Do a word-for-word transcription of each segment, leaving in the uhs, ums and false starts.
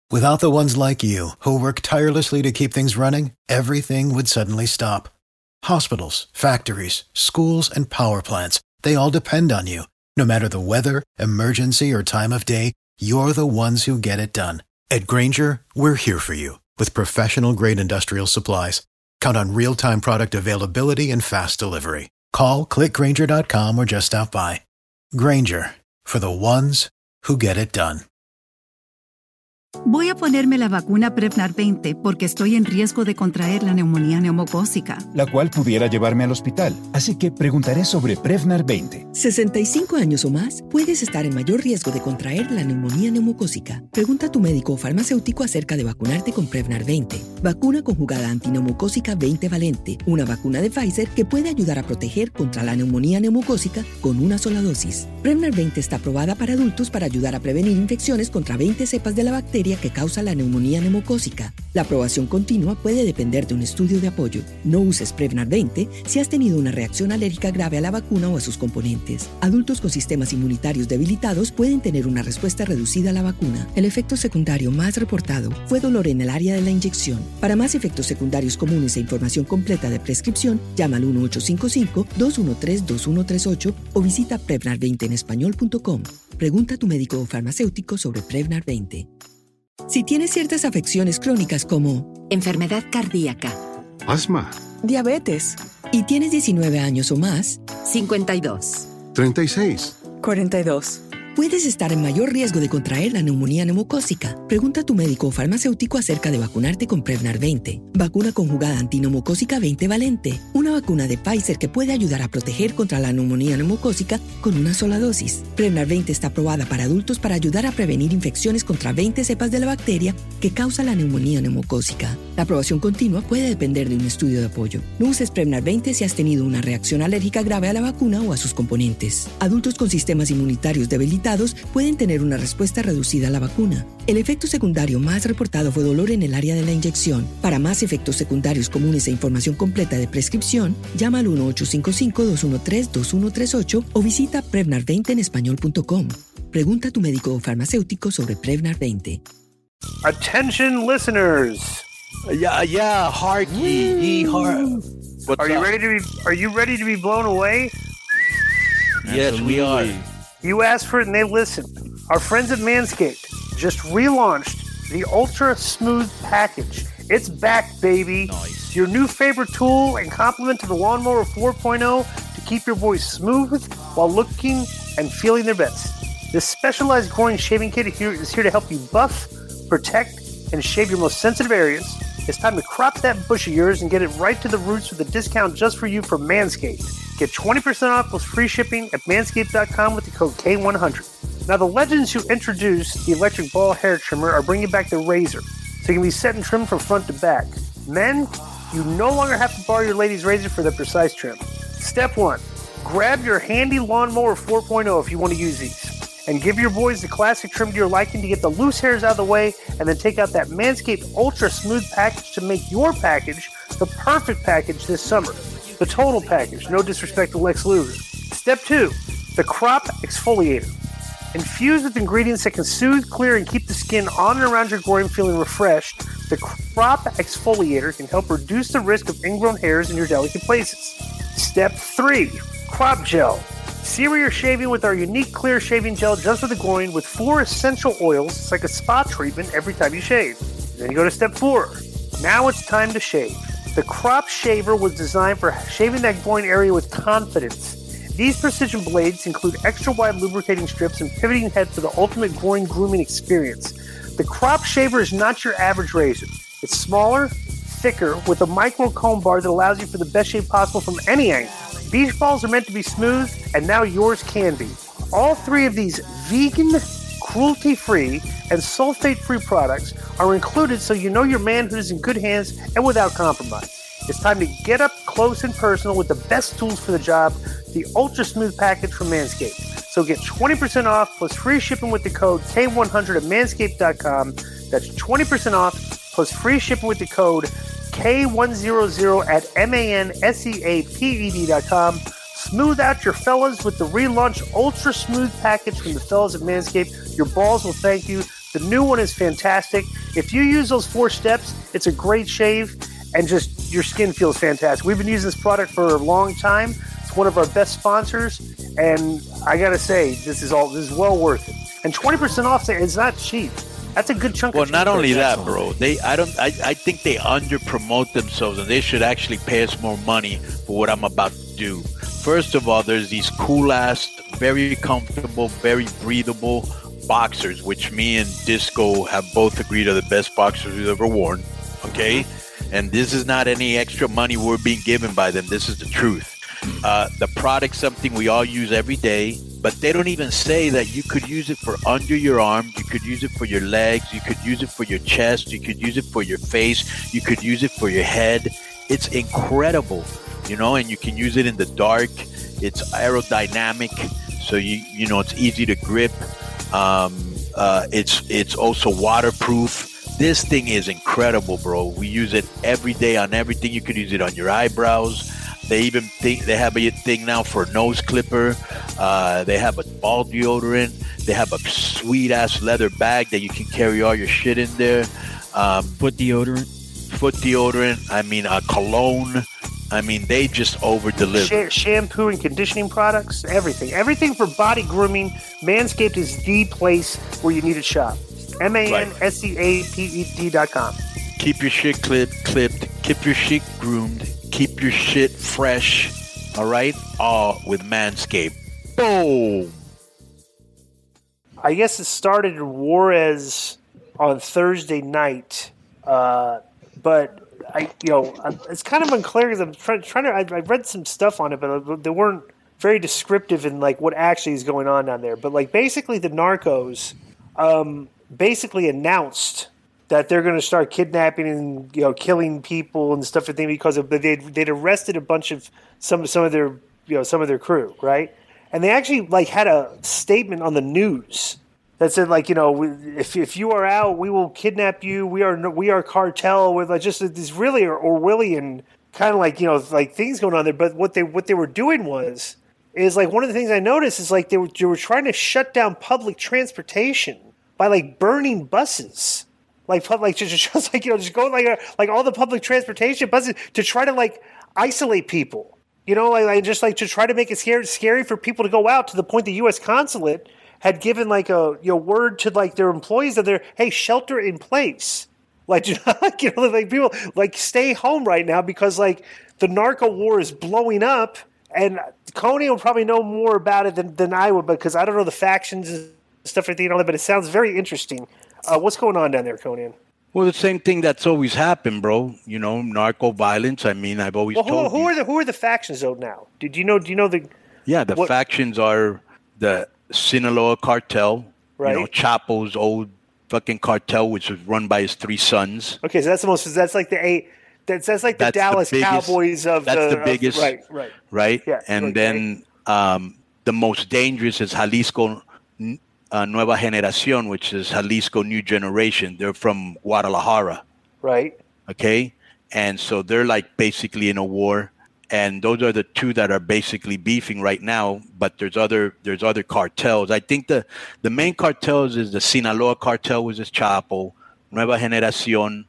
Without the ones like you, who work tirelessly to keep things running, everything would suddenly stop. Hospitals, factories, schools, and power plants, they all depend on you. No matter the weather, emergency, or time of day, you're the ones who get it done. At Grainger, we're here for you with professional-grade industrial supplies. Count on real-time product availability and fast delivery. Call, click Grainger dot com, or just stop by. Grainger, for the ones who get it done. Voy a ponerme la vacuna Prevnar veinte porque estoy en riesgo de contraer la neumonía neumocócica, la cual pudiera llevarme al hospital. Así que preguntaré sobre Prevnar veinte. sesenta y cinco años o más, puedes estar en mayor riesgo de contraer la neumonía neumocócica. Pregunta a tu médico o farmacéutico acerca de vacunarte con Prevnar veinte. Vacuna conjugada antineumocócica veinte valente, una vacuna de Pfizer que puede ayudar a proteger contra la neumonía neumocócica con una sola dosis. Prevnar veinte está aprobada para adultos para ayudar a prevenir infecciones contra veinte cepas de la bacteria que causa la neumonía neumocócica. La aprobación continua puede depender de un estudio de apoyo. No uses Prevnar veinte si has tenido una reacción alérgica grave a la vacuna o a sus componentes. Adultos con sistemas inmunitarios debilitados pueden tener una respuesta reducida a la vacuna. El efecto secundario más reportado fue dolor en el área de la inyección. Para más efectos secundarios comunes e información completa de prescripción, llama al uno ocho cinco cinco, dos uno tres, dos uno tres ocho o visita prevnar veinte en español punto com. Pregunta a tu médico o farmacéutico sobre Prevnar veinte. Si tienes ciertas afecciones crónicas como enfermedad cardíaca, asma, diabetes, y tienes diecinueve años o más, cincuenta y dos, treinta y seis, cuarenta y dos, puedes estar en mayor riesgo de contraer la neumonía neumocócica. Pregunta a tu médico o farmacéutico acerca de vacunarte con Prevnar veinte. Vacuna conjugada antineumocócica veinte valente. Una vacuna de Pfizer que puede ayudar a proteger contra la neumonía neumocócica con una sola dosis. Prevnar veinte está aprobada para adultos para ayudar a prevenir infecciones contra veinte cepas de la bacteria que causa la neumonía neumocócica. La aprobación continua puede depender de un estudio de apoyo. No uses Prevnar veinte si has tenido una reacción alérgica grave a la vacuna o a sus componentes. Adultos con sistemas inmunitarios debilitados pueden tener una respuesta reducida a la vacuna. El efecto secundario más reportado fue dolor en el área de la inyección. Para más efectos secundarios comunes e información completa de prescripción, llama al uno ocho cinco cinco, dos uno tres, dos uno tres ocho o visita prevnar veinte en español punto com. Pregunta a tu médico o farmacéutico sobre Prevnar veinte. Attention listeners. Yeah, yeah, harky, ye har. Are you ready to be are you ready to be blown away? Yes, we are. You asked for it and they listened. Our friends at Manscaped just relaunched the Ultra Smooth Package. It's back, baby. Nice. Your new favorite tool and complement to the Lawnmower four point oh to keep your voice smooth while looking and feeling their best. This specialized groin shaving kit is here to help you buff, protect, and shave your most sensitive areas. It's time to crop that bush of yours and get it right to the roots with a discount just for you from Manscaped. Get twenty percent off plus free shipping at manscaped dot com with the code K one hundred. Now, the legends who introduced the electric ball hair trimmer are bringing back the razor, so you can be set and trimmed from front to back. Men, you no longer have to borrow your lady's razor for the precise trim. Step one, grab your handy Lawnmower four point oh if you want to use these, and give your boys the classic trim to your liking to get the loose hairs out of the way, and then take out that Manscaped Ultra Smooth Package to make your package the perfect package this summer. The total package, no disrespect to Lex Luger. Step two, the Crop Exfoliator. Infused with ingredients that can soothe, clear, and keep the skin on and around your groin feeling refreshed, the Crop Exfoliator can help reduce the risk of ingrown hairs in your delicate places. Step three, Crop Gel. See where you're shaving with our unique clear shaving gel just for the groin with four essential oils. It's like a spa treatment every time you shave. Then you go to step four. Now it's time to shave. The Crop Shaver was designed for shaving that groin area with confidence. These precision blades include extra-wide lubricating strips and pivoting head for the ultimate groin grooming experience. The Crop Shaver is not your average razor. It's smaller, thicker, with a micro comb bar that allows you for the best shave possible from any angle. Beach balls are meant to be smooth, and now yours can be. All three of these vegan, cruelty-free, and sulfate-free products are included so you know your manhood is in good hands and without compromise. It's time to get up close and personal with the best tools for the job, the Ultra Smooth Package from Manscaped. So get twenty percent off plus free shipping with the code K one hundred at manscaped dot com. That's twenty percent off plus free shipping with the code K one hundred at manscaped dot com. Smooth out your fellas with the relaunched Ultra Smooth Package from the fellas at Manscaped. Your balls will thank you. The new one is fantastic. If you use those four steps, it's a great shave, and just your skin feels fantastic. We've been using this product for a long time. It's one of our best sponsors, and I gotta say, this is all this is well worth it. And twenty percent off, it's not cheap. That's a good chunk. Well, of not only that, excellent. bro. They, I don't, I, I think they under promote themselves, and they should actually pay us more money for what I'm about to do. First of all, there's these cool ass, very comfortable, very breathable boxers, which me and Disco have both agreed are the best boxers we've ever worn. Okay, and this is not any extra money we're being given by them. This is the truth. Uh, the product's something we all use every day, but they don't even say that you could use it for under your arms, you could use it for your legs, you could use it for your chest, you could use it for your face, you could use it for your head. It's incredible, you know, and you can use it in the dark. It's aerodynamic, so you you know it's easy to grip. Um, uh, it's it's also waterproof. This thing is incredible, bro. We use it every day on everything. You can use it on your eyebrows. They even think they have a thing now for a nose clipper. Uh, they have a ball deodorant. They have a sweet ass leather bag that you can carry all your shit in there. Um, foot deodorant. Foot deodorant. I mean, a cologne. I mean, they just over deliver. Sh- shampoo and conditioning products, everything, everything for body grooming. Manscaped is the place where you need to shop. M A N S C A P E D dot com. Keep your shit clipped, clipped. Keep your shit groomed. Keep your shit fresh, all right? All with Manscaped. Boom! I guess it started in Juarez on Thursday night, uh, but I, you know, it's kind of unclear because I'm trying, trying to. I, I read some stuff on it, but they weren't very descriptive in like what actually is going on down there. But like basically, the Narcos um, basically announced that they're going to start kidnapping and you know killing people and stuff like that because of they'd they'd arrested a bunch of some some of their you know some of their crew, right? And they actually like had a statement on the news that said like you know if if you are out, we will kidnap you. We are we are cartel with like just this really Orwellian kind of like you know like things going on there. But what they what they were doing was is like one of the things I noticed is like they were they were trying to shut down public transportation by like burning buses. Like, like just, just like you know, just go like, uh, like all the public transportation buses to try to like isolate people. You know, like, like just like to try to make it scary, scary for people to go out. To the point the U S consulate had given like a you know word to like their employees that they're hey shelter in place. Like, you know, like you know, like people like stay home right now because like the narco war is blowing up. And Coney will probably know more about it than, than I would because I don't know the factions and stuff like that. You know, but it sounds very interesting. Uh, what's going on down there, Conan? Well, the same thing that's always happened, bro. You know, narco violence. I mean, I've always well, who, told who you. are the who are the factions though now? Did you know? Do you know the? Yeah, the what, factions are the Sinaloa cartel. Right. You know, Chapo's old fucking cartel, which was run by his three sons. Okay, so that's the most. That's like the eight. That's that's like the That's the Dallas biggest- Cowboys of that's the, the biggest- Of, right, right. Right. Yeah, And okay. then um, the most dangerous is Jalisco. Uh, Nueva Generación, which is Jalisco New Generation. They're from Guadalajara. Right. Okay. And so they're like basically in a war. And those are the two that are basically beefing right now. But there's other there's other cartels. I think the, the main cartels is the Sinaloa cartel, which is Chapo, Nueva Generación,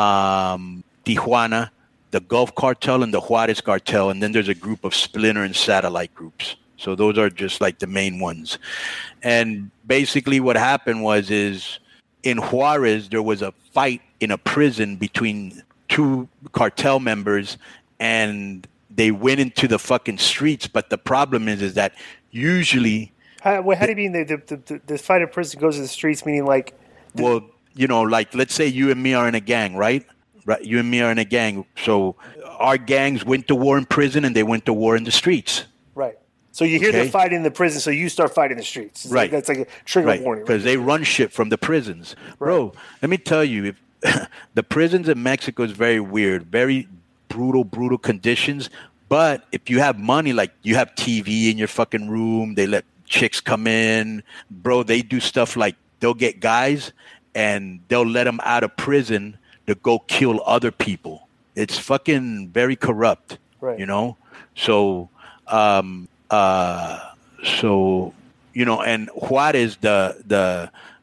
um, Tijuana, the Gulf cartel, and the Juarez cartel. And then there's a group of splinter and satellite groups. So those are just like the main ones. And basically what happened was is in Juarez, there was a fight in a prison between two cartel members and they went into the fucking streets. But the problem is, is that usually... How, well, how do you mean the, the, the, the fight in prison goes to the streets, meaning like... The, well, you know, like let's say you and me are in a gang, right? Right. You and me are in a gang. So our gangs went to war in prison and they went to war in the streets. Right. So you hear Okay. them fighting in the prison, so you start fighting in the streets. It's Right. Like, that's like a trigger Right, warning. because they run shit from the prisons. Bro, let me tell you, if the prisons in Mexico is very weird, very brutal, brutal conditions. But if you have money, like you have T V in your fucking room, they let chicks come in. Bro, they do stuff like they'll get guys and they'll let them out of prison to go kill other people. It's fucking very corrupt, Right. you know? So... um Uh, so, you know, and Juarez, the the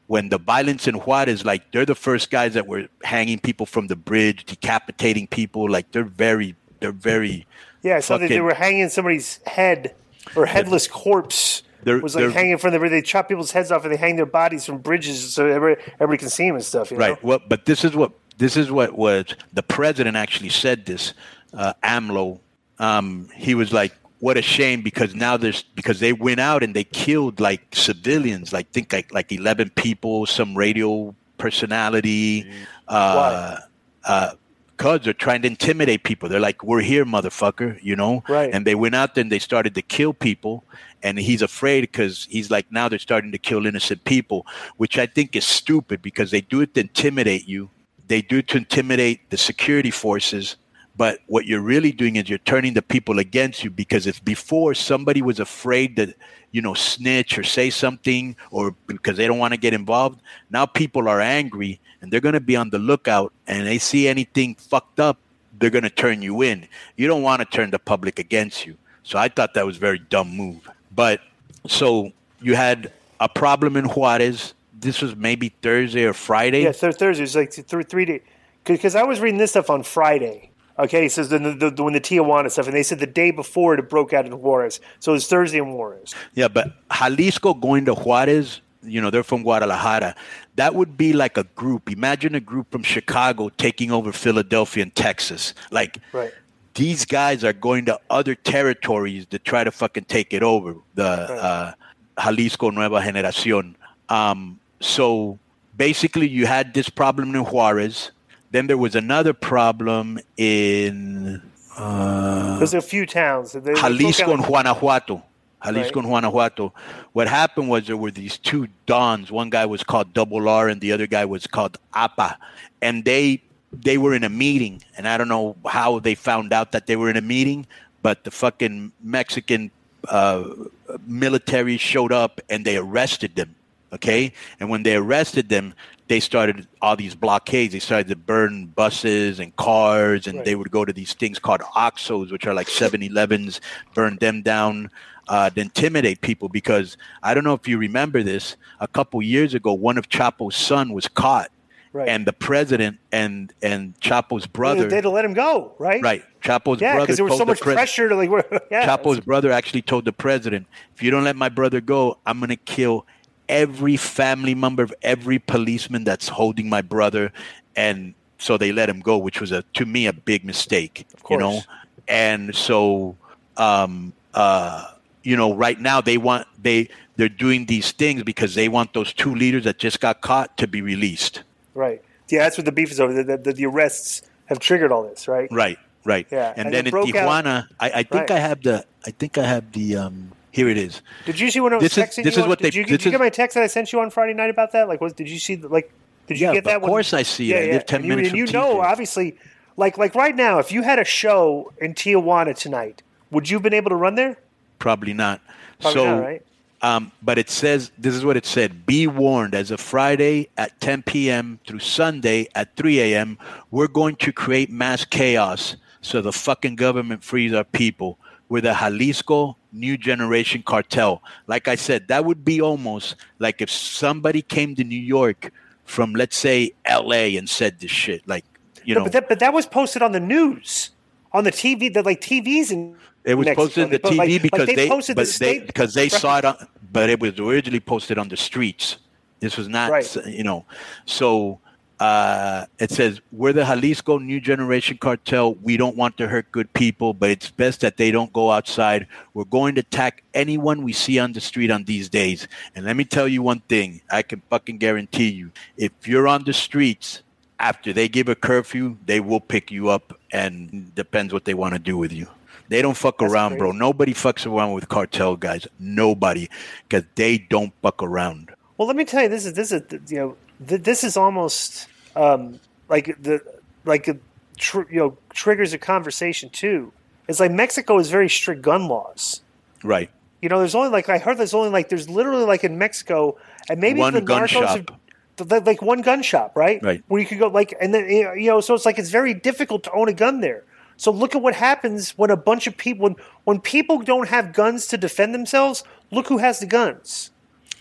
when the violence in Juarez, like they're the first guys that were hanging people from the bridge, decapitating people. Like they're very, they're very. Yeah, so fucking, they were hanging somebody's head or headless corpse. They're, was like hanging from the bridge. They chop people's heads off and they hang their bodies from bridges so everybody, everybody can see them and stuff. You right. know? Well, but this is what this is what was the president actually said. This uh, AMLO, um, he was like, "What a shame," because now there's because they went out and they killed like civilians, like think like like eleven people, some radio personality. Mm. Uh, uh, Because they're trying to intimidate people. They're like, "We're here, motherfucker," you know? Right. And they went out there and they started to kill people. And he's afraid because he's like, now they're starting to kill innocent people, which I think is stupid because they do it to intimidate you. They do it to intimidate the security forces. But what you're really doing is you're turning the people against you because if before somebody was afraid to, you know, snitch or say something or because they don't want to get involved, now people are angry and they're going to be on the lookout and they see anything fucked up, they're going to turn you in. You don't want to turn the public against you. So I thought that was a very dumb move. But so you had a problem in Juarez. This was maybe Thursday or Friday. Yeah, th- Thursday. It was like th- three days. Because I was reading this stuff on Friday. Okay, it says the, the, the, when the Tijuana stuff, and they said the day before it broke out in Juarez. So it was Thursday in Juarez. Yeah, but Jalisco going to Juarez, you know, they're from Guadalajara. That would be like a group. Imagine a group from Chicago taking over Philadelphia and Texas. Like, right. These guys are going to other territories to try to fucking take it over. The right. uh, Jalisco Nueva Generación. Um, so basically, you had this problem in Juarez. Then there was another problem in uh, there's a few towns. They, Jalisco and Guanajuato. Jalisco right. and Guanajuato. What happened was there were these two dons. One guy was called Double R, and the other guy was called A P A, and they they were in a meeting. And I don't know how they found out that they were in a meeting, but the fucking Mexican uh, military showed up and they arrested them. Okay, and when they arrested them, they started all these blockades. They started to burn buses and cars, and right. they would go to these things called Oxxos, which are like seven elevens, burn them down, uh, to intimidate people. Because I don't know if you remember this, a couple years ago, one of Chapo's son was caught, right. and the president and and Chapo's brother they had to let him go, right? Right. Chapo's yeah, brother. Yeah, because there was so much pres- pressure to like. Yeah, Chapo's brother actually told the president, "If you don't let my brother go, I'm gonna kill every family member of every policeman that's holding my brother." And so they let him go, which was a to me a big mistake, you know. And so um uh you know right now they want they they're doing these things because they want those two leaders that just got caught to be released. Right. Yeah, that's what the beef is over. The, the, the arrests have triggered all this, right? Right, right. Yeah. And, and then in Tijuana, I, I think right. I have the I think I have the um here it is. Did you see when I was this texting is, this you? Is what did they, you, did you is, get my text that I sent you on Friday night about that? Like, was did you see the, like? Did you yeah, get that? Of course, when, I see yeah, it. Yeah. I live ten and minutes you, and from you know, T J. obviously, like like right now, if you had a show in Tijuana tonight, would you have been able to run there? Probably not. Probably so, not, right? um, but it says this is what it said: be warned. As of Friday at ten p.m. through Sunday at three a.m., we're going to create mass chaos so the fucking government frees our people. We're the Jalisco New Generation Cartel. Like I said, that would be almost like if somebody came to New York from, let's say, L A and said this shit. Like, you no, know. But that, but that was posted on the news, on the T V, that like T Vs in It was Mexico. posted on the but T V like, because like they, they, posted but the they, state because they saw it on, but it was originally posted on the streets. This was not, right. you know, so uh, it says, we're the Jalisco New Generation Cartel. We don't want to hurt good people, but it's best that they don't go outside. We're going to attack anyone we see on the street on these days. And let me tell you one thing. I can fucking guarantee you, if you're on the streets after they give a curfew, they will pick you up, and depends what they want to do with you. They don't fuck That's around, crazy. bro. Nobody fucks around with cartel guys. Nobody, because they don't fuck around. Well, let me tell you, this is this is you know th- this is almost um, like the like a tr- you know triggers a conversation too. It's like Mexico has very strict gun laws. Right. You know, there's only like I heard there's only like there's literally like in Mexico and maybe One the gun narcos shop. Have, like one gun shop, right? Right. Where you could go like and then you know so it's like it's very difficult to own a gun there. So look at what happens when a bunch of people when when people don't have guns to defend themselves. Look who has the guns.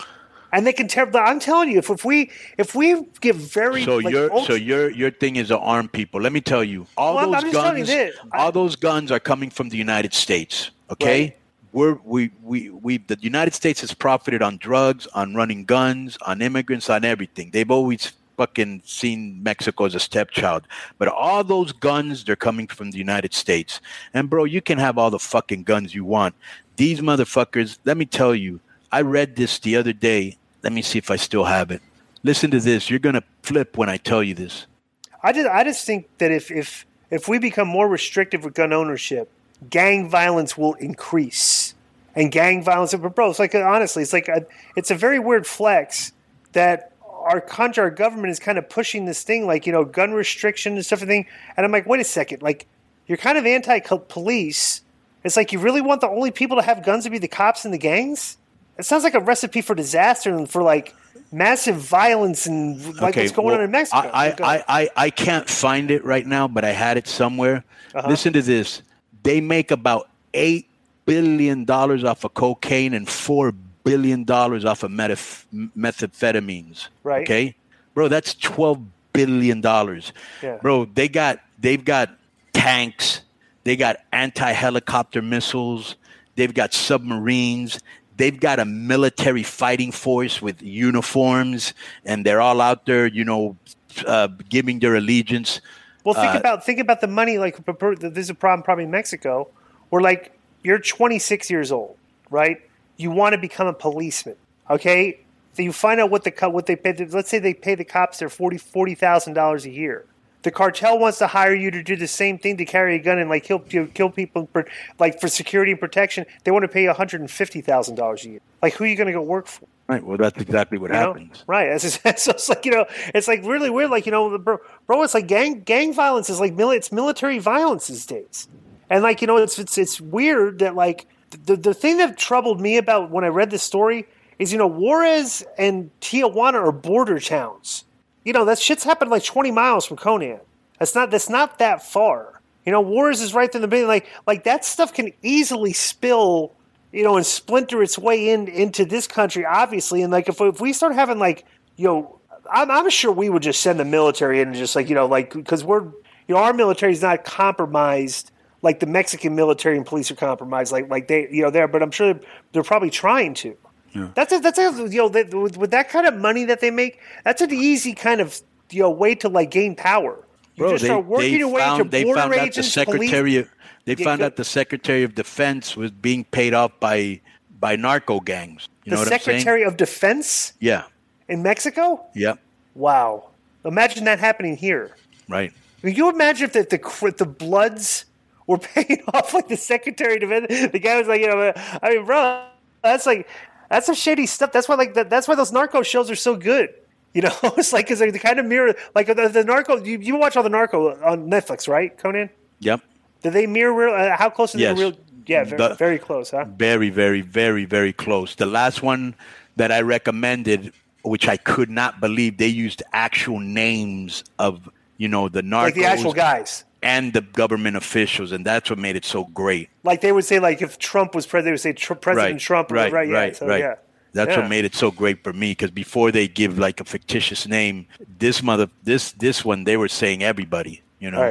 And they can tear. I'm telling you, if, if we if we give very so like, your ultra- so your your thing is to arm people. Let me tell you, all Well, I'm- those I'm just telling you guns, this. all I- those guns are coming from the United States. Okay, Right. we're we we we the United States has profited on drugs, on running guns, on immigrants, on everything. They've always fucking seen Mexico as a stepchild. But all those guns, they're coming from the United States. And bro, you can have all the fucking guns you want. These motherfuckers, let me tell you, I read this the other day. Let me see if I still have it. Listen to this. You're gonna flip when I tell you this. I just I just think that if if if we become more restrictive with gun ownership, gang violence will increase. And gang violence, but bro, it's like honestly, it's like a, it's a very weird flex that our country, our government is kind of pushing this thing, like, you know, gun restriction and stuff and thing. And I'm like, wait a second, like you're kind of anti-police. It's like you really want the only people to have guns to be the cops and the gangs? It sounds like a recipe for disaster and for like massive violence and like Okay, what's going well, on in Mexico. I, Go I, ahead. I, I, I can't find it right now, but I had it somewhere. Uh-huh. Listen to this. They make about eight billion dollars off of cocaine and four billion dollars off of metaf- methamphetamines. Right. Okay, bro, that's twelve billion dollars. Yeah. Bro, they got they've got tanks, they got anti-helicopter missiles, they've got submarines, they've got a military fighting force with uniforms, and they're all out there, you know, uh, giving their allegiance. Well, think Uh, about think about the money. Like, there's a problem probably in Mexico, where like you're twenty-six years old, right? You want to become a policeman, okay? So you find out what the co- what they pay. Let's say they pay the cops their forty thousand dollars a year. The cartel wants to hire you to do the same thing, to carry a gun and like kill kill people, for, like for security and protection. They want to pay one hundred fifty thousand dollars a year. Like, who are you going to go work for? Right. Well, that's exactly what You know? happens. Right. It's, just, so it's like, you know, it's like really weird. Like, you know, bro, bro it's like gang gang violence is like mili- it's military violence these days. And like, you know, it's it's it's weird that like the the thing that troubled me about when I read this story is, you know, Juarez and Tijuana are border towns. You know, that shit's happened like twenty miles from Conan. That's not that's not that far. You know, Juarez is right in the beginning. Like like that stuff can easily spill, you know, and splinter its way in into this country, obviously. And like if if we start having like, you know, I'm I'm sure we would just send the military in and just like, you know, like because we're, you know, our military is not compromised like the Mexican military and police are compromised, like like they, you know, there. But I'm sure they're, they're probably trying to. Yeah. That's a, that's a, you know, that, with, with that kind of money that they make, that's an easy kind of, you know, way to like gain power. You Bro, just they, start working they your way found, to they border found out the agents, secretary. police. Of, they Yeah, found go- out the Secretary of Defense was being paid off by by narco gangs. You The know what I'm saying? Secretary of Defense Yeah. in Mexico? Yep. Wow. Imagine that happening here. Right. Can you imagine if the the, if the Bloods were paying off like the Secretary of Defense? The guy was like, you know, I mean, bro, that's like that's some shady stuff. That's why like that, that's why those narco shows are so good. You know, it's like because they kind of mirror like the, the narco. You, you watch all the narco on Netflix, right, Conan? Yep. Do they mirror real? Uh, how close are Yes. they real? Yeah, very, The- very close, huh? Very, very, very, very close. The last one that I recommended, which I could not believe, they used actual names of, you know, the narcos Like the actual guys. and the government officials, and that's what made it so great. Like they would say, like if Trump was president, they would say tr- President right, Trump. right, right, yeah, right, so, right. yeah. That's Yeah. what made it so great for me, because before they give like a fictitious name, this mother, this this one, they were saying everybody, you know. Right.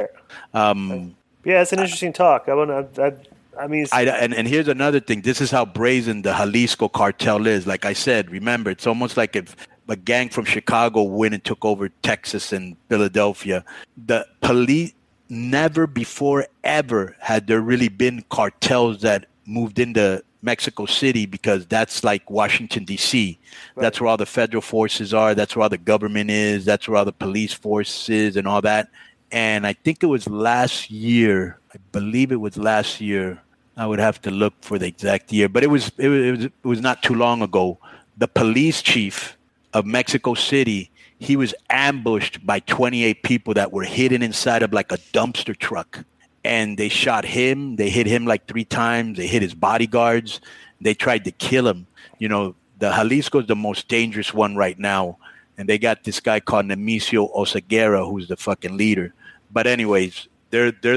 Um, Yeah, it's an interesting talk. I want to. I, I mean, it's, I, and, and here's another thing. This is how brazen the Jalisco cartel is. Like I said, remember, it's almost like if a gang from Chicago went and took over Texas and Philadelphia. The police, never before ever had there really been cartels that moved into Mexico City, because that's like Washington, D C. Right. That's where all the federal forces are. That's where all the government is. That's where all the police force is and all that. And I think it was last year. I believe it was last year. I would have to look for the exact year, but it was it was it was, it was not too long ago. The police chief of Mexico City, he was ambushed by twenty-eight people that were hidden inside of like a dumpster truck, and they shot him. They hit him like three times. They hit his bodyguards. They tried to kill him. You know, the Jalisco is the most dangerous one right now, and they got this guy called Nemesio Oseguera, who's the fucking leader. But anyways, they're they're the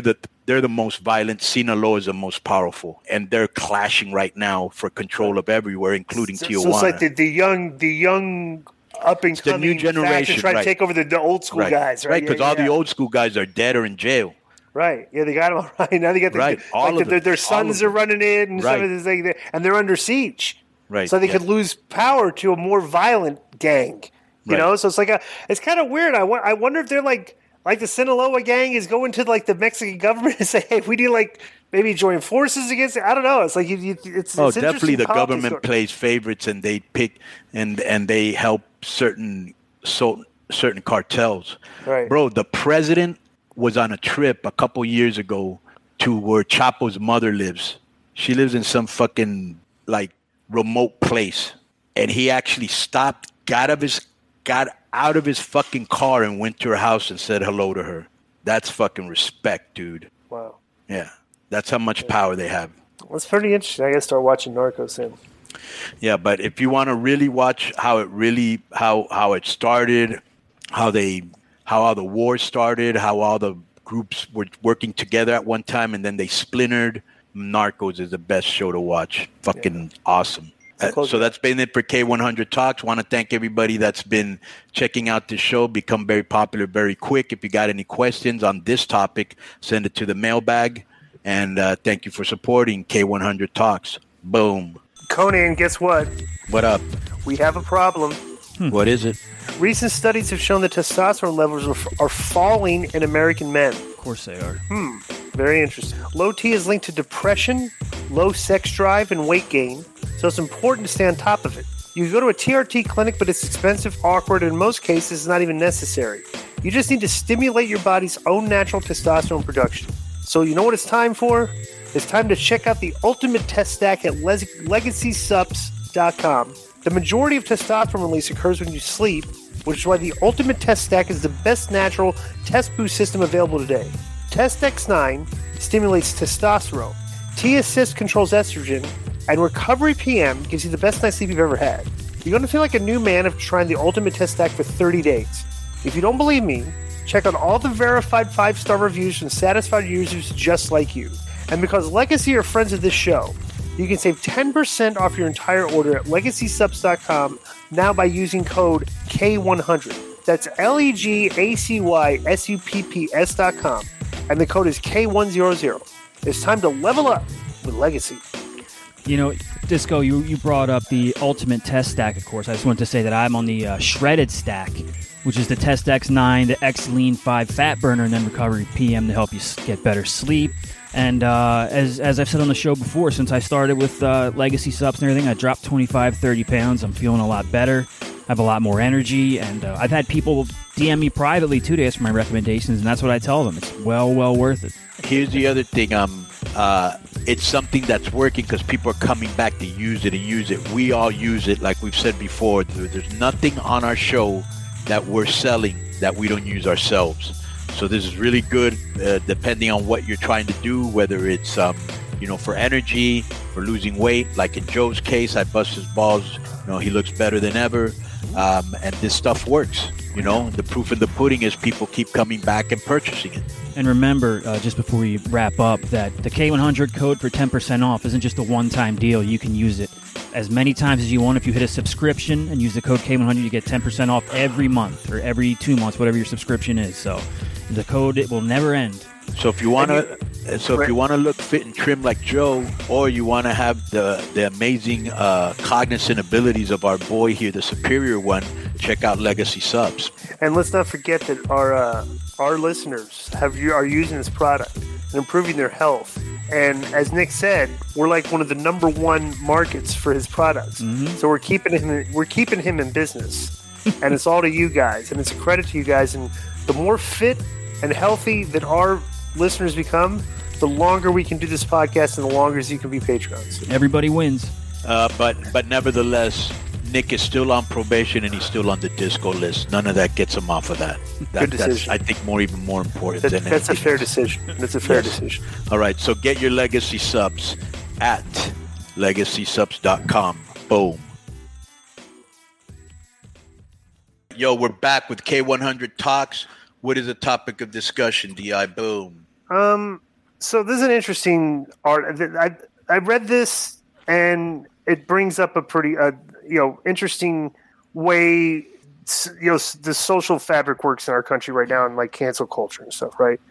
they're the most violent. Sinaloa is the most powerful, and they're clashing right now for control of everywhere, including so, Tijuana. So it's like the, the young, the young up and coming, the new generation trying right. to take over the, the old school right. guys, right? Right, because yeah, all yeah. the old school guys are dead or in jail. Right. Yeah, they got them all right. Now they got the, right. all like of the, them. their, their sons are running in and right. some of this thing, and they're under siege. Right. So they yeah. could lose power to a more violent gang. You right. know, so it's like a, it's kind of weird. I, I wonder if they're like, like the Sinaloa gang is going to like the Mexican government and say, hey, we need like maybe join forces against it. I don't know. It's like, you, you, it's, oh, it's definitely the government going. plays favorites and they pick and, and they help certain, so, certain cartels. Right. Bro, the president was on a trip a couple years ago to where Chapo's mother lives. She lives in some fucking like remote place. And he actually stopped, got out of his got out of his fucking car and went to her house and said hello to her. That's fucking respect, dude. Wow. Yeah. That's how much yeah. power they have. Well, it's pretty interesting. I gotta start watching Narcos soon. Yeah, but if you want to really watch how it really how how it started, how they how all the war started, how all the groups were working together at one time and then they splintered, Narcos is the best show to watch. Fucking yeah. awesome. Uh, so that's been it for K one hundred Talks. Want to thank everybody that's been checking out this show. Become very popular very quick. If you got any questions on this topic, send it to the mailbag. And uh, thank you for supporting K one hundred Talks. Boom. Conan, guess what? What up? We have a problem. Hmm. What is it? Recent studies have shown that testosterone levels are, are falling in American men. Of course they are. Hmm. Very interesting. Low T is linked to depression, low sex drive, and weight gain. So it's important to stay on top of it. You can go to a T R T clinic, but it's expensive, awkward, and in most cases, it's not even necessary. You just need to stimulate your body's own natural testosterone production. So you know what it's time for? It's time to check out the ultimate test stack at legacy sups dot com. The majority of testosterone release occurs when you sleep, which is why the ultimate test stack is the best natural test boost system available today. Test X nine stimulates testosterone, T-Assist controls estrogen, and Recovery P M gives you the best night's sleep you've ever had. You're going to feel like a new man after trying the ultimate test stack for thirty days. If you don't believe me, check out all the verified five-star reviews from satisfied users just like you. And because Legacy are friends of this show, you can save ten percent off your entire order at legacy sups dot com now by using code K one hundred. That's L E G A C Y S U P P S dot com. And the code is K one hundred. It's time to level up with Legacy. You know, Disco, you, you brought up the ultimate test stack, of course. I just wanted to say that I'm on the uh, shredded stack, which is the Test X nine, the X Lean five Fat Burner, and then Recovery P M to help you get better sleep. And uh, as as I've said on the show before, since I started with uh, Legacy Subs and everything, I dropped twenty-five, thirty pounds. I'm feeling a lot better. I have a lot more energy. And uh, I've had people D M me privately, too, to ask for my recommendations, and that's what I tell them. It's well, well worth it. Here's the other thing. Um, uh, it's something that's working because people are coming back to use it and use it. We all use it, like we've said before. There's nothing on our show that we're selling that we don't use ourselves. So this is really good, uh, depending on what you're trying to do, whether it's, um, you know, for energy, for losing weight. Like in Joe's case, I bust his balls. You know, he looks better than ever. Um, and this stuff works. You know, the proof in the pudding is people keep coming back and purchasing it. And remember, uh, just before we wrap up, that the K one hundred code for ten percent off isn't just a one-time deal. You can use it as many times as you want. If you hit a subscription and use the code K one hundred, you get ten percent off every month or every two months, whatever your subscription is. So the code, it will never end. So if you want to, so if you want to look fit and trim like Joe, or you want to have the the amazing uh, cognizant abilities of our boy here, the superior one, check out Legacy Subs. And let's not forget that our uh, our listeners have are using this product and improving their health. And as Nick said, we're like one of the number one markets for his products. Mm-hmm. So we're keeping him we're keeping him in business, and it's all to you guys, and it's a credit to you guys. And the more fit and healthy that our listeners become, the longer we can do this podcast and the longer you can be patrons. Everybody wins. Uh, but but nevertheless, Nick is still on probation and he's still on the disco list. None of that gets him off of that. that Good decision. That's, I think, more even more important that, than That's a fair else. decision. That's a fair yes. decision. All right, so get your Legacy Subs at legacy subs dot com. Boom. Yo, we're back with K one hundred Talks. What is the topic of discussion, D I? Boom. Um, So this is an interesting art. I I read this and it brings up a pretty uh, you know interesting way you know the social fabric works in our country right now, and like cancel culture and stuff, right?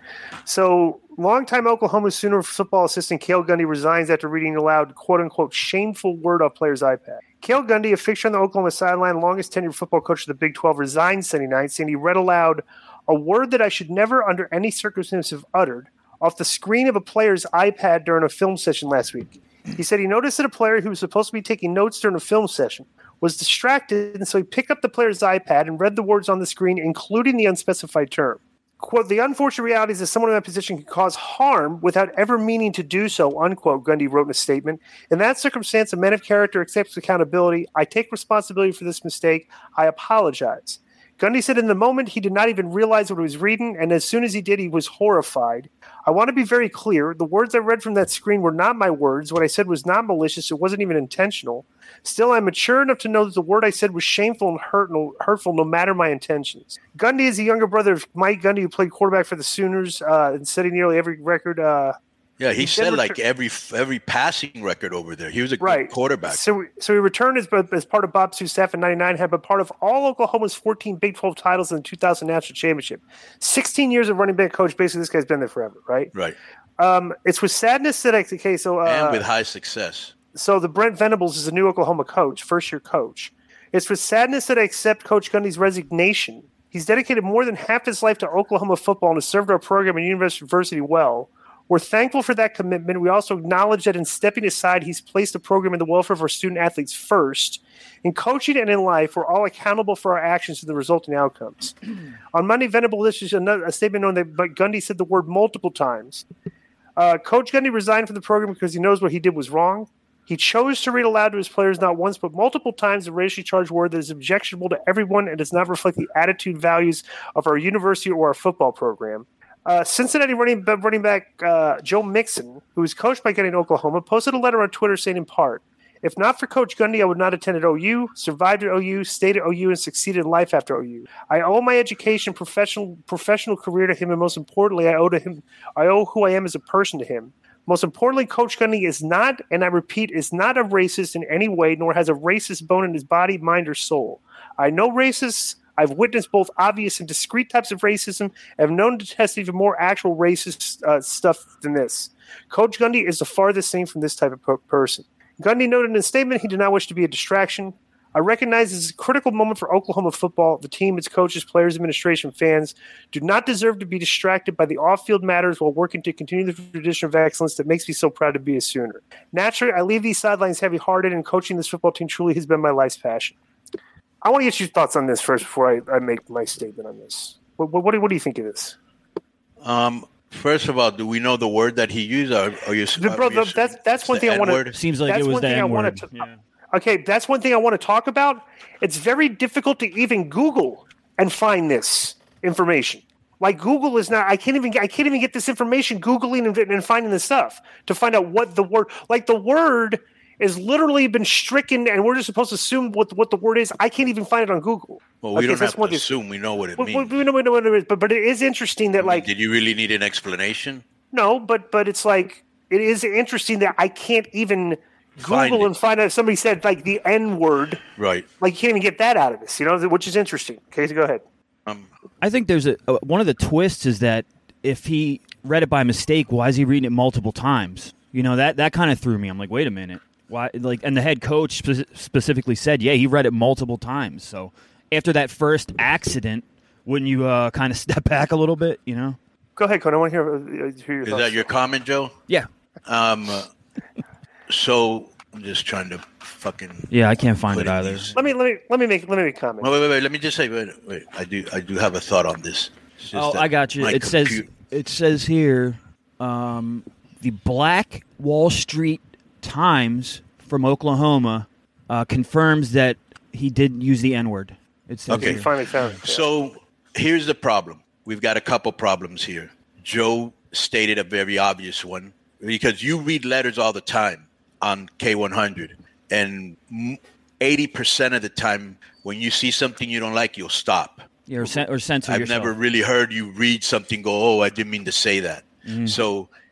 So longtime Oklahoma Sooner football assistant Cale Gundy resigns after reading aloud quote unquote shameful word off player's iPad. Cale Gundy, a fixture on the Oklahoma sideline, longest tenured football coach of the Big twelve, resigned Sunday night, saying he read aloud a word that I should never under any circumstance have uttered off the screen of a player's iPad during a film session last week. He said he noticed that a player who was supposed to be taking notes during a film session was distracted, and so he picked up the player's iPad and read the words on the screen, including the unspecified term. Quote, the unfortunate reality is that someone in that position can cause harm without ever meaning to do so, unquote, Gundy wrote in a statement. In that circumstance, a man of character accepts accountability. I take responsibility for this mistake. I apologize. Gundy said in the moment he did not even realize what he was reading, and as soon as he did, he was horrified. I want to be very clear. The words I read from that screen were not my words. What I said was not malicious. It wasn't even intentional. Still, I'm mature enough to know that the word I said was shameful and hurt, no, hurtful no matter my intentions. Gundy is the younger brother of Mike Gundy, who played quarterback for the Sooners uh, and setting nearly every record. Uh, yeah, he, he set like return- every every passing record over there. He was a right. good quarterback. So, so he returned as, as part of Bob Stoops' staff in ninety-nine, had been part of all Oklahoma's fourteen Big twelve titles in the two thousand National Championship. sixteen years of running back coach. Basically, this guy's been there forever, right? Right. Um, it's with sadness that I – okay, so – uh, and with high success. So the Brent Venables is a new Oklahoma coach, first-year coach. It's with sadness that I accept Coach Gundy's resignation. He's dedicated more than half his life to Oklahoma football and has served our program and university well. We're thankful for that commitment. We also acknowledge that in stepping aside, he's placed the program and the welfare of our student-athletes first. In coaching and in life, we're all accountable for our actions and the resulting outcomes. On Monday, Venables issued another, a statement on that Gundy said the word multiple times. Uh, Coach Gundy resigned from the program because he knows what he did was wrong. He chose to read aloud to his players not once but multiple times a racially charged word that is objectionable to everyone and does not reflect the attitude values of our university or our football program. Uh, Cincinnati running, running back uh, Joe Mixon, who was coached by Gundy in Oklahoma, posted a letter on Twitter saying in part, if not for Coach Gundy, I would not attend at O U, survived at O U, stayed at O U, and succeeded in life after O U. I owe my education, professional professional career to him, and most importantly, I owe to him. I owe who I am as a person to him. Most importantly, Coach Gundy is not, and I repeat, is not a racist in any way, nor has a racist bone in his body, mind, or soul. I know racists. I've witnessed both obvious and discrete types of racism. I've known to test even more actual racist uh, stuff than this. Coach Gundy is the farthest thing from this type of per- person. Gundy noted in a statement he did not wish to be a distraction. I recognize this is a critical moment for Oklahoma football. The team, its coaches, players, administration, fans do not deserve to be distracted by the off-field matters while working to continue the tradition of excellence that makes me so proud to be a Sooner. Naturally, I leave these sidelines heavy-hearted, and coaching this football team truly has been my life's passion. I want to get your thoughts on this first before I, I make my statement on this. What, what, what, do, what do you think of this? Um. First of all, do we know the word that he used? Or are you, the, bro, the, that's that's one thing I want to. Seems like it was the N-word. Yeah. Okay, that's one thing I want to talk about. It's very difficult to even Google and find this information. Like Google is not. I can't even. I can't even get this information googling and, and finding this stuff to find out what the word. Like the word is literally been stricken, and we're just supposed to assume what what the word is. I can't even find it on Google. Well, we okay, don't have to assume. We know what it we, means. We know, we know what it is, but but it is interesting that I mean, like. Did you really need an explanation? No, but but it's like it is interesting that I can't even find Google it. and find out if somebody said like the N word. Right. Like you can't even get that out of this, you know, which is interesting. Okay, so go ahead. Um, I think there's a uh, one of the twists is that if he read it by mistake, why is he reading it multiple times? You know, that that kind of threw me. I'm like, wait a minute. Why? Like, and the head coach spe- specifically said, yeah, he read it multiple times. So after that first accident, wouldn't you uh, kind of step back a little bit? You know. Go ahead, Conan. I want to hear, uh, hear your Is thoughts. that your comment, Joe? Yeah. Um. Uh, so I'm just trying to fucking. Yeah, I can't find it either. These. Let me let me let me make let me make a comment. Wait, wait, wait, wait. Let me just say, wait, wait. I do I do have a thought on this. Oh, I got you. It computer- says it says here, um, the Black Wall Street Times from Oklahoma uh, confirms that he did use the N-word. It's okay. He finally found it. Yeah. So here's the problem. We've got a couple problems here. Joe stated a very obvious one because you read letters all the time on K one hundred, and eighty percent of the time when you see something you don't like, you'll stop. Yeah, or, sen- or censor I've yourself. never really heard you read something go, oh, I didn't mean to say that. Mm-hmm. So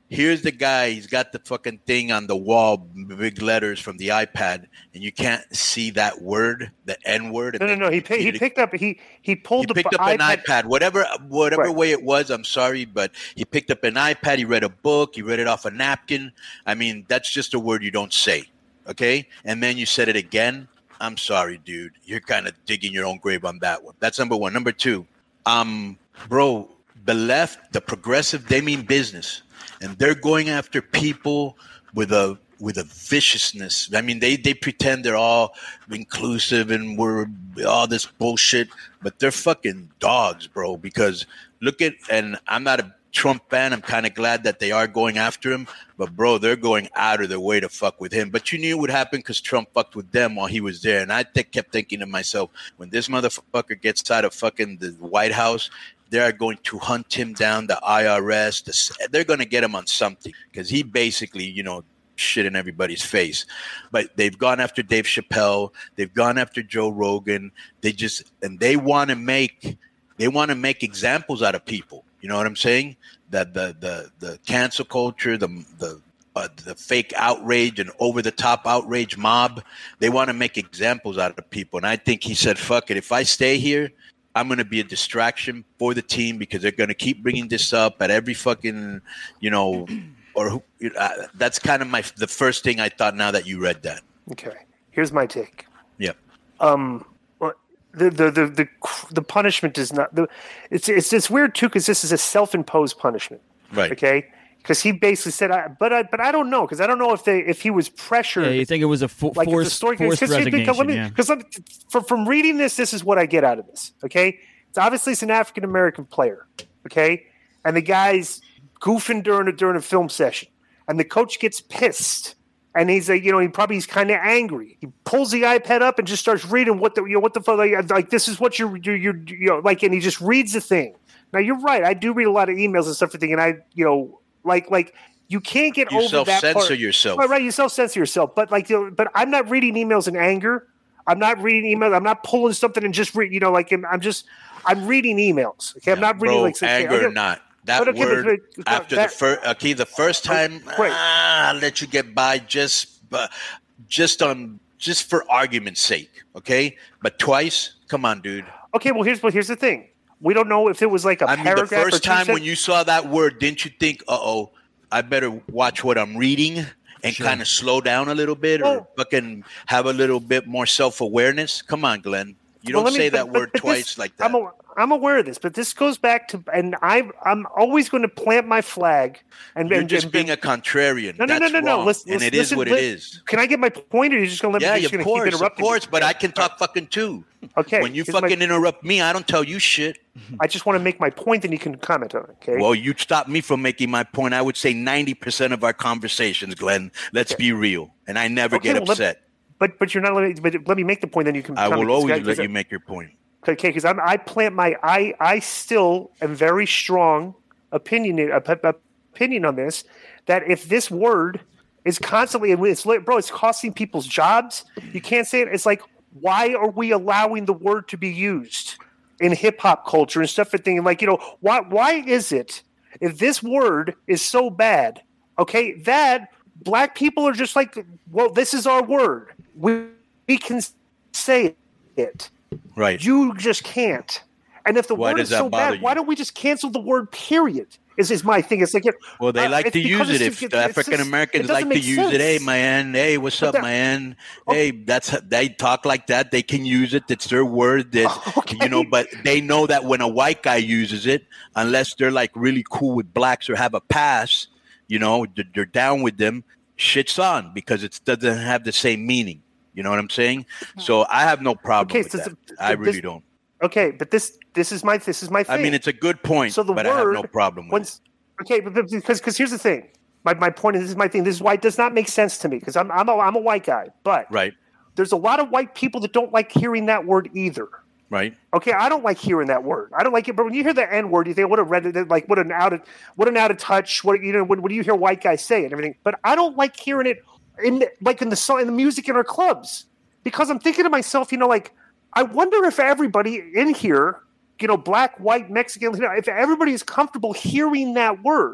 here's the guy. He's got the fucking thing on the wall, big letters from the iPad, and you can't see that word, the N word. No, no, no. He picked, he picked up. He he pulled he the picked up iPad. an iPad, whatever whatever Right. way it was. I'm sorry, but he picked up an iPad. He read a book. He read it off a napkin. I mean, that's just a word you don't say, okay? And then you said it again. I'm sorry, dude. You're kind of digging your own grave on that one. That's number one. Number two, um, bro, the left, the progressive, they mean business. And they're going after people with a with a viciousness. I mean, they, they pretend they're all inclusive and we're all this bullshit, but they're fucking dogs, bro. Because look at, and I'm not a Trump fan. I'm kind of glad that they are going after him, but bro, they're going out of their way to fuck with him. But you knew it would happen because Trump fucked with them while he was there. And I th- kept thinking to myself, when this motherfucker gets out of fucking the White House, they are going to hunt him down, the I R S. The, they're going to get him on something because he basically, you know, shit in everybody's face. But they've gone after Dave Chappelle. They've gone after Joe Rogan. They just, and they want to make, they want to make examples out of people. You know what I'm saying? That the the the cancel culture, the the uh, the fake outrage and over the top outrage mob. They want to make examples out of people. And I think he said, "Fuck it. If I stay here, I'm going to be a distraction for the team because they're going to keep bringing this up at every fucking, you know, or uh, that's kind of my the first thing I thought now that you read that." Okay, here's my take. Yeah. Um, well, the the the the, the punishment is not the. It's it's it's weird too because this is a self-imposed punishment. Right. Okay. Because he basically said, I, "But I, but I don't know," because I don't know if they if he was pressured. Yeah, you think it was a fo- like forced, story, forced cause, resignation? Because, let me, yeah. because from from reading this, this is what I get out of this. Okay, it's obviously it's an African American player. Okay, and the guy's goofing during a during a film session, and the coach gets pissed, and he's like, you know, he probably he's kind of angry. He pulls the iPad up and just starts reading what the you know what the fuck like, like this is what you're you're, you're you know like, and he just reads the thing. Now you're right. I do read a lot of emails and stuff, and I you know like like. You can't get you over that part. self-censor yourself. Right, right. You self-censor yourself. But like, you know, but I'm not reading emails in anger. I'm not reading emails. I'm not pulling something and just read. You know, like I'm just, I'm reading emails. Okay, I'm Yeah, not reading bro, like anger okay, or not. That okay, word but- but- after that- the first, okay, the first time, Right. ah, I'll let you get by just, uh, just on, just for argument's sake, okay? But twice, come on, dude. Okay, well here's but here's the thing. We don't know if it was like a I mean, the paragraph. or first two time sen- when you saw that word, didn't you think, uh oh, I better watch what I'm reading and Sure. kind of slow down a little bit, or Well- fucking have a little bit more self awareness? Come on, Glenn. You Well, don't let me- say but- that but- word but twice this- like that. I'm, a, I'm aware of this, but this goes back to, and I, I'm always going to plant my flag. And You're and, just and, being a contrarian. No, no, That's no, no, no. wrong. Listen, and listen, it is listen, what li- it is. Can I get my point, or are you just going to let Yeah, me? Just of gonna course, keep of interrupting course. me? But I can talk fucking too. Okay. When you here's my- fucking interrupt me, I don't tell you shit. I just want to make my point, then you can comment on it. Okay. Well, you stop me from making my point. I would say ninety percent of our conversations, Glenn. Let's be real. And I never Okay, get well, let- upset. But but you're not letting. But let me make the point. Then you can. I comment. will always Because- let you make your point. Okay, because I'm I plant my I I still am very strong opinion uh, p- opinion on this. That if this word is constantly it's lit- bro, it's costing people's jobs. You can't say it. It's like, why are we allowing the word to be used in hip hop culture and stuff? And thinking like, you know, why why is it if this word is so bad? Okay, that black people are just like, well, this is our word. We we can say it. Right. You just can't. And if the Why word does is that so bother bad, you? why don't we just cancel the word period? Is is my thing. It's like Well, they uh, like it's to because use it. it's- If it's- the it's just- African Americans it doesn't like to make use it, hey, sense. man, hey, what's But up, that- man? Hey, that's they talk like that. They can use it. It's their word. That Okay. you know, but they know that when a white guy uses it, unless they're like really cool with blacks or have a pass, you know, they're, they're down with them. Shit's on because it doesn't have the same meaning. You know what I'm saying? So I have no problem Okay, with so that. this- I this- really don't. Okay, but this this is my this is my thing. I mean, it's a good point, so the but word I have no problem with it. once, okay, but, but because because here's the thing. My my point is this is my thing. This is why it does not make sense to me because I'm I'm a, I'm a white guy, but Right, there's a lot of white people that don't like hearing that word either. right. Okay, I don't like hearing that word. I don't like it. But when you hear the N word, you think, "What a red, like what an out of, what an out of touch." What you know? When, when you hear white guys say it and everything, but I don't like hearing it in like in the song, in the music in our clubs because I'm thinking to myself, you know, like I wonder if everybody in here, you know, black, white, Mexican, you know, if everybody is comfortable hearing that word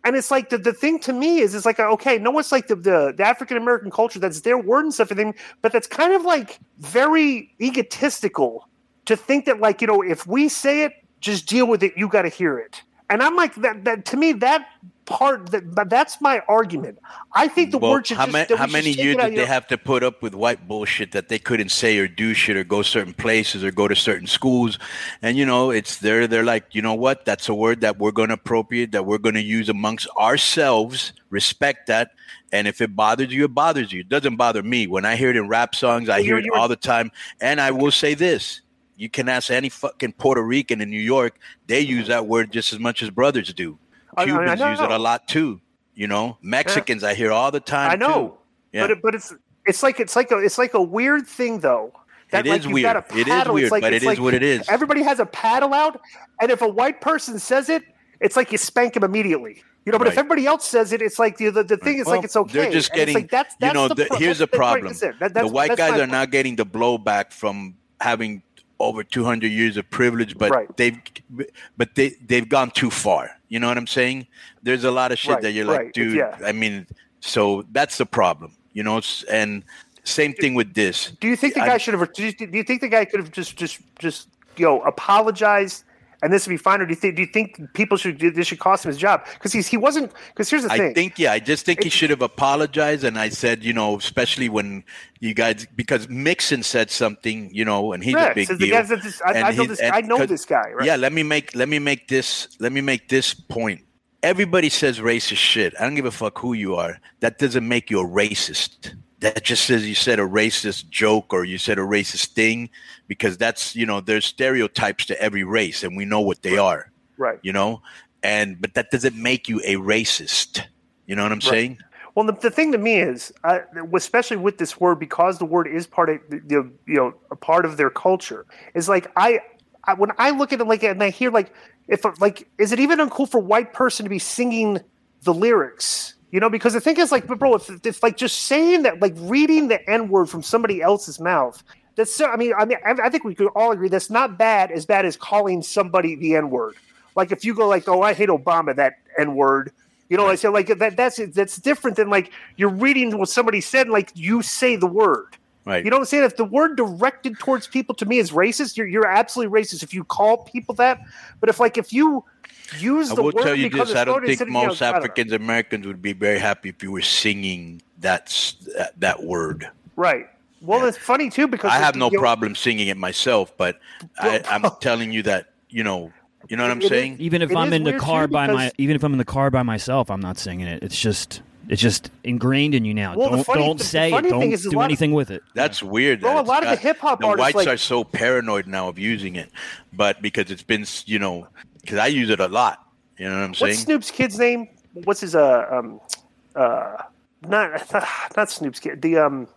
And it's like the, the thing to me is, it's like, okay, no one's like the, the, the African-American culture, that's their word and stuff, and everything, but that's kind of like very egotistical to think that, like, you know, if we say it, just deal with it, you got to hear it. And I'm like, that, that to me, that part, that, that's my argument. I think the well, word should how just, many, how many years out, did they know? have to put up with white bullshit that they couldn't say or do shit or go certain places or go to certain schools? And, you know, it's they're, they're like, you know what? That's a word that we're going to appropriate, that we're going to use amongst ourselves. Respect that. And if it bothers you, it bothers you. It doesn't bother me. When I hear it in rap songs, I hear it all the time. And I will say this. You can ask any fucking Puerto Rican in New York. They use that word just as much as brothers do. Cubans I, I use it a lot too. You know, Mexicans yeah. I hear all the time. I know, too. Yeah. but it, but it's it's like it's like a it's like a weird thing though. That, it like, is weird. Paddle, it is weird, like, but it is like what it is. Everybody has a paddle out, and if a white person says it, it's like you spank him immediately. You know, but right. if everybody else says it, it's like the the, the thing is well, like it's okay. They're just and getting. Like, that's, that's you know, the, the, here's the problem: that, the white guys are point. not getting the blowback from having over two hundred years of privilege, but right. they've but they they've gone too far. You know what I'm saying? There's a lot of shit right, that you're like, right. dude. Yeah. I mean, so that's the problem. You know, and same thing with this. Do you think the guy I, should have? Do you, do you think the guy could have just just just you know apologized? And this would be fine, or do you think? Do you think people should? This should cost him his job because he's he wasn't. Because here's the thing. I think yeah. I just think it, he should have apologized. And I said, you know, especially when you guys, because Mixon said something, you know, and he's yeah, a big so deal. This, I, I know this. I know this guy. Right? Yeah. Let me make let me make this let me make this point. Everybody says racist shit. I don't give a fuck who you are. That doesn't make you a racist. That just says you said a racist joke or you said a racist thing, because that's, you know, there's stereotypes to every race and we know what they right. are. Right. You know, and but that doesn't make you a racist. You know what I'm right. saying? Well, the, the thing to me is, uh, especially with this word, because the word is part of the, you know, a part of their culture, is like I, I when I look at it like and I hear like if like is it even uncool for a white person to be singing the lyrics? You know, because the thing is, like, bro, if, if like just saying that, like reading the N word from somebody else's mouth, that's so. I mean, I mean, I think we could all agree that's not bad, as bad as calling somebody the N word. Like, if you go like, "Oh, I hate Obama," that N word, you know, I say like that. That's that's different than like you're reading what somebody said, like you say the word. Right. You know what I'm saying? If the word directed towards people to me is racist, you're you're absolutely racist if you call people that. But if like if you use the I will word tell you this: I don't think most you know, Africans Americans would be very happy if you were singing that that, that word. Right. Well, yeah. It's funny too because I have no you know, problem singing it myself, but I, I'm telling you that you know, you know what I'm it saying. Is, even if I'm in the car by my, even if I'm in the car by myself, I'm not singing it. It's just. It's just ingrained in you now. Well, don't funny, don't the, say the it. Don't do anything of, with it. That's weird. Bro, that a lot got, of the hip hop the artists, whites like, are so paranoid now of using it, but because it's been, you know, because I use it a lot. You know what I'm saying? What's Snoop's kid's name? What's his uh um uh not not Snoop's kid. The um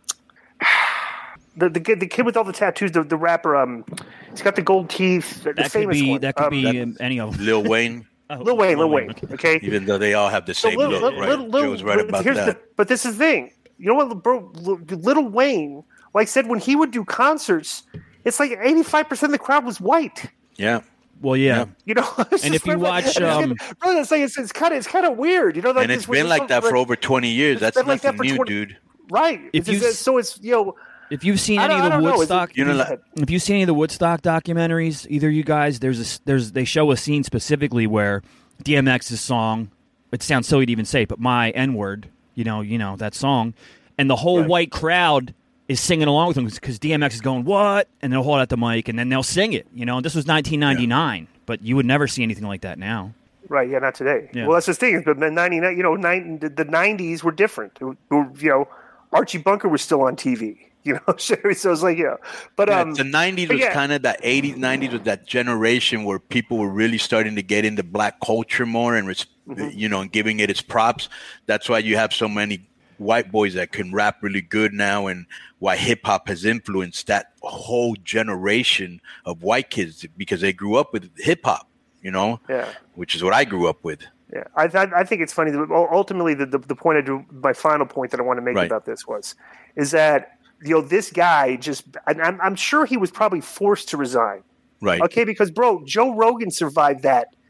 the the kid the kid with all the tattoos. The the rapper um he's got the gold teeth. The, that the famous could be one. that could um, be that, any of them. Lil Wayne. Oh, Lil Wayne, Lil Wayne, okay. Even though they all have the same so little, look, little, right? Little, Joe was right about here's that. The, but this is the thing. You know what, bro? Lil Wayne, like I said, when he would do concerts, it's like eighty-five percent of the crowd was white. Yeah. Well, yeah. yeah. You know, and if you watch, um, bro, it's like it's, it's kind of it's kind of weird. You know, like and it's this, been like that for over twenty years. That's nothing like that new, twenty dude. Right. If it's, you, it's, so it's you know. If you've seen any of the Woodstock, you know, like, if you've seen any of the Woodstock documentaries, either you guys, there's a, there's they show a scene specifically where D M X's song. It sounds silly to even say it, but my N word, you know, you know that song, and the whole right. white crowd is singing along with them because D M X is going what, and they'll hold out the mic and then they'll sing it. You know, and this was nineteen ninety-nine, yeah. But you would never see anything like that now. Right? Yeah, not today. Yeah. Well, that's the thing. But ninety-nine, you know, nine, the nineties were different. You know, Archie Bunker was still on T V. You know, so it's like, you know, but yeah, um, the nineties was yeah. kind of that eighties, nineties was that generation where people were really starting to get into black culture more and, mm-hmm. you know, and giving it its props. That's why you have so many white boys that can rap really good now, and why hip hop has influenced that whole generation of white kids because they grew up with hip hop, you know, yeah, which is what I grew up with. Yeah, I I, I think it's funny that ultimately the, the the point I do, my final point that I want to make right. about this was, is that. You know, this guy just, I'm, I'm sure he was probably forced to resign. Right. Okay, because, bro, Joe Rogan survived that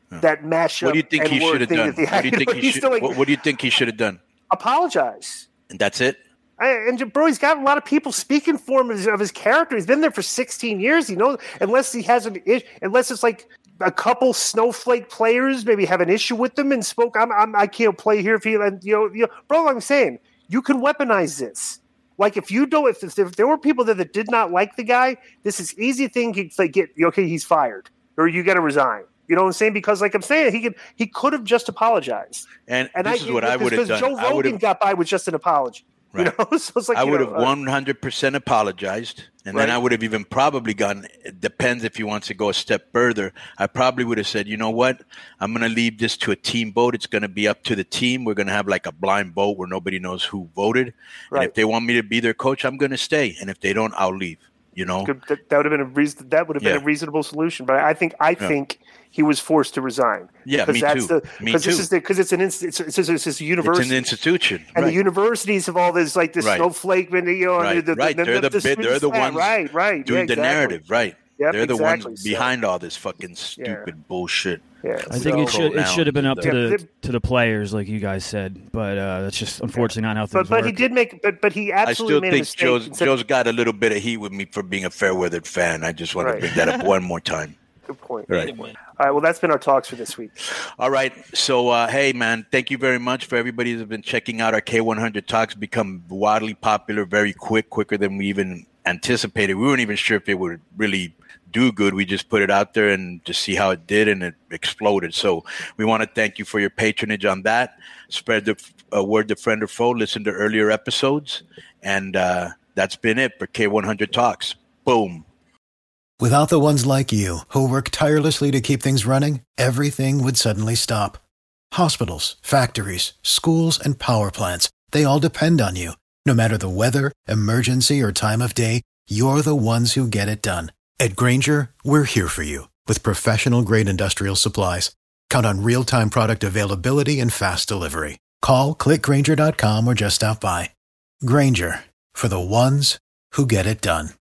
Yeah. that mashup. What do you think he should have done? What do you think he should? Like, what, what do you think he should have done? Apologize. And that's it. I, and bro, he's got a lot of people speaking for him of his, of his character. He's been there for sixteen years. You know, unless he has an issue, unless it's like a couple snowflake players maybe have an issue with them and spoke. I'm, I'm I can't play here if you, and you know, you know, bro. I'm saying you can weaponize this. Like if you don't, if, if there were people there that did not like the guy, this is easy thing. You like get okay, he's fired or you got to resign. You know what I'm saying? Because like I'm saying, he could he could have just apologized. And, and this I, is what I would have done. Joe Rogan got by with just an apology. Right. You know, so it's like, I would know, have one hundred percent apologized, and right. then I would have even probably gone. It depends if he wants to go a step further. I probably would have said, you know what, I'm going to leave this to a team vote. It's going to be up to the team. We're going to have like a blind vote where nobody knows who voted. Right. And if they want me to be their coach, I'm going to stay. And if they don't, I'll leave. You know, that, that would have been a reason. That would have been yeah. a reasonable solution. But I think I yeah. think he was forced to resign. Yeah, me that's too. The, me too. This is because it's an it's, it's, it's, it's, it's a university. It's an institution, and right. the universities have all this like this right. snowflake. You know, right, the, the, right. The, they're the, the, the they're the ones right, right, doing yeah, exactly. the narrative, right? Yep, they're the exactly. ones behind so, all this fucking stupid yeah. bullshit. Yeah, I think so, it should it should have been up to yeah, the to the players, like you guys said, but uh, that's just unfortunately yeah. not how things But but work. he did make, but but he absolutely I still made think a mistake. Joe's, Said, Joe's got a little bit of heat with me for being a fair weathered fan. I just want right. to bring that up one more time. Good point. Right. All right. Well, that's been our talks for this week. All right. So, uh, hey, man, thank you very much for everybody who's been checking out our K one hundred talks. Become wildly popular very quick, quicker than we even anticipated. We weren't even sure if it would really do good. We just put it out there and just see how it did, and it exploded. So we want to thank you for your patronage on that. Spread the uh, word to friend or foe. Listen to earlier episodes. And uh, that's been it for K one hundred Talks. Boom. Without the ones like you, who work tirelessly to keep things running, everything would suddenly stop. Hospitals, factories, schools, and power plants, they all depend on you. No matter the weather, emergency, or time of day, you're the ones who get it done. At Grainger, we're here for you with professional-grade industrial supplies. Count on real-time product availability and fast delivery. Call, click Grainger dot com, or just stop by. Grainger, for the ones who get it done.